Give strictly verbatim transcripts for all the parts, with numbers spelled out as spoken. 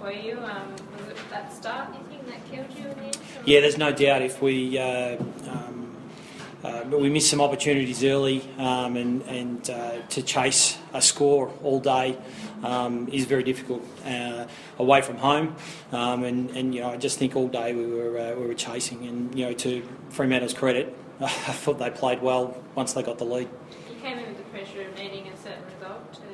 for you. Um, was it that start, you think, that killed you in the end? Yeah, there's no doubt if we uh, um, uh, we missed some opportunities early, um, and, and uh, to chase a score all day um, is very difficult uh, away from home. Um, and, and you know, I just think all day we were uh, we were chasing, and you know, to Fremantle's credit, I thought they played well once they got the lead. You came in with the pressure of needing a certain result to, to,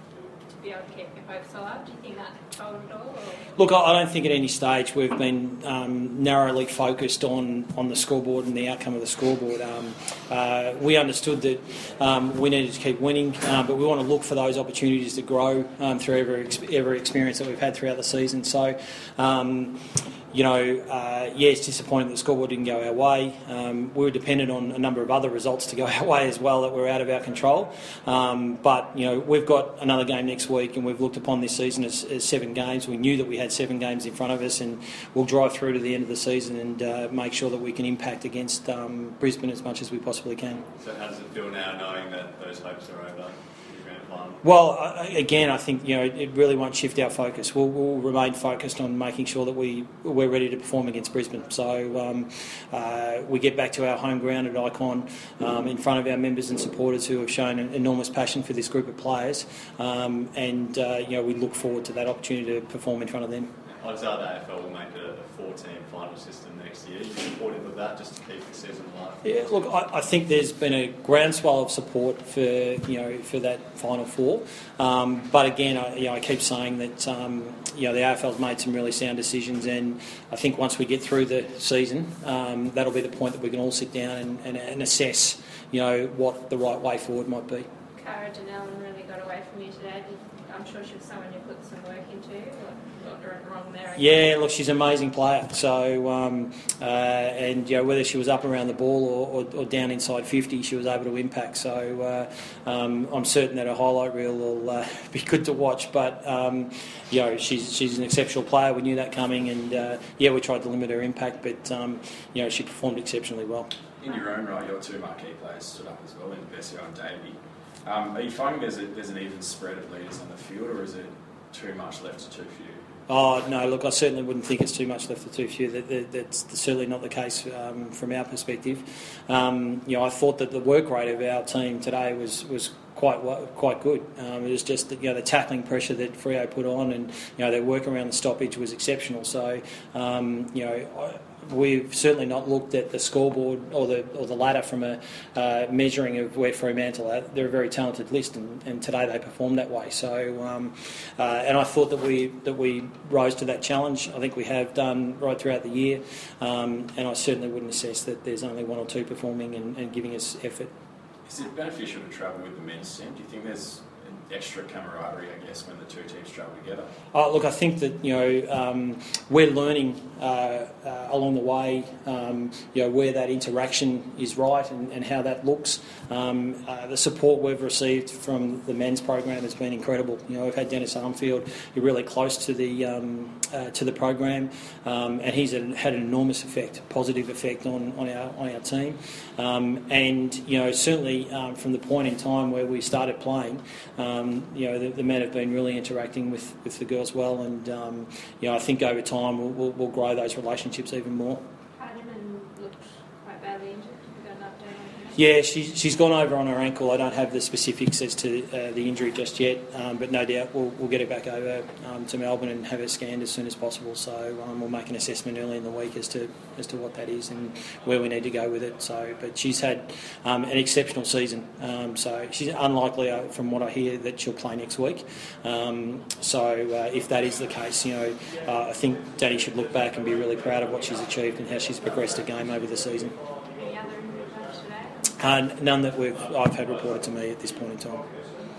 to be able to keep your hopes alive. Do you think that told it all? Or? Look, I don't think at any stage we've been um, narrowly focused on, on the scoreboard and the outcome of the scoreboard. Um, uh, we understood that um, we needed to keep winning, uh, but we want to look for those opportunities to grow um, through every, every experience that we've had throughout the season. So, um, you know, uh, yeah, it's disappointing that the scoreboard didn't go our way. Um, we were dependent on a number of other results to go our way as well that were out of our control. Um, but, you know, we've got another game next week, and we've looked upon this season as, as seven games. We knew that we had seven games in front of us, and we'll drive through to the end of the season and uh, make sure that we can impact against um, Brisbane as much as we possibly can. So how does it feel now knowing that those hopes are over? Well, again, I think you know it really won't shift our focus. We'll, we'll remain focused on making sure that we we're ready to perform against Brisbane. So um, uh, we get back to our home ground at Icon um, in front of our members and supporters who have shown an enormous passion for this group of players, um, and uh, you know we look forward to that opportunity to perform in front of them. Odds are the A F L will make a four-team final system next year. Are you supportive of that just to keep the season alive? Yeah, look, I, I think there's been a groundswell of support for you know for that final four. Um, but again, I, you know, I keep saying that um, you know the A F L's made some really sound decisions, and I think once we get through the season, um, that'll be the point that we can all sit down and, and, and assess you know what the right way forward might be. Cara Donnellan really got away from you today. I'm sure she was someone you put some work into. Or wrong there, yeah, look, she's an amazing player. So, um, uh, and you know, whether she was up around the ball or, or, or down inside fifty, she was able to impact. So, uh, um, I'm certain that her highlight reel will uh, be good to watch. But um, you know, she's she's an exceptional player. We knew that coming, and uh, yeah, we tried to limit her impact, but um, you know, she performed exceptionally well. In your own right, your two marquee players stood up as well, in Vesio and Davey. Um, are you finding there's a, there's an even spread of leaders on the field, or is it too much left to too few? Oh, no, look, I certainly wouldn't think it's too much left for too few. That, that, that's certainly not the case um, from our perspective. Um, you know, I thought that the work rate of our team today was, was quite quite good. Um, it was just that, you know, the tackling pressure that Freo put on, and you know, their work around the stoppage was exceptional. So, um, you know, I, we've certainly not looked at the scoreboard or the or the ladder from a uh, measuring of where Fremantle are. They're a very talented list, and, and today they performed that way. So, um, uh, and I thought that we that we rose to that challenge. I think we have done right throughout the year, um, and I certainly wouldn't assess that there's only one or two performing and, and giving us effort. Is it beneficial to travel with the men's team? Do you think there's an extra camaraderie, I guess, when the two teams travel together? Oh, look, I think that you know um, we're learning uh, uh, along the way, um, you know, where that interaction is right and, and how that looks. Um, uh, the support we've received from the men's program has been incredible. You know, we've had Dennis Armfield, you're really close to the um, uh, to the program, um, and he's a, had an enormous effect, positive effect on, on our on our team. Um, and you know, certainly um, from the point in time where we started playing. Um, Um, you know, the, the men have been really interacting with, with the girls well, and um, you know, I think over time we'll, we'll, we'll grow those relationships even more. Hardiman looked quite badly injured. Have you got an update on that? Yeah, she, she's gone over on her ankle. I don't have the specifics as to uh, the injury just yet, um, but no doubt we'll, we'll get her back over um, to Melbourne and have her scanned as soon as possible. So um, we'll make an assessment early in the week as to as to what that is and where we need to go with it. So, but she's had um, an exceptional season. Um, so she's unlikely, uh, from what I hear, that she'll play next week. Um, so uh, if that is the case, you know, uh, I think Danny should look back and be really proud of what she's achieved and how she's progressed a game over the season. Any other injuries today? Uh, none that we've I've had reported to me at this point in time.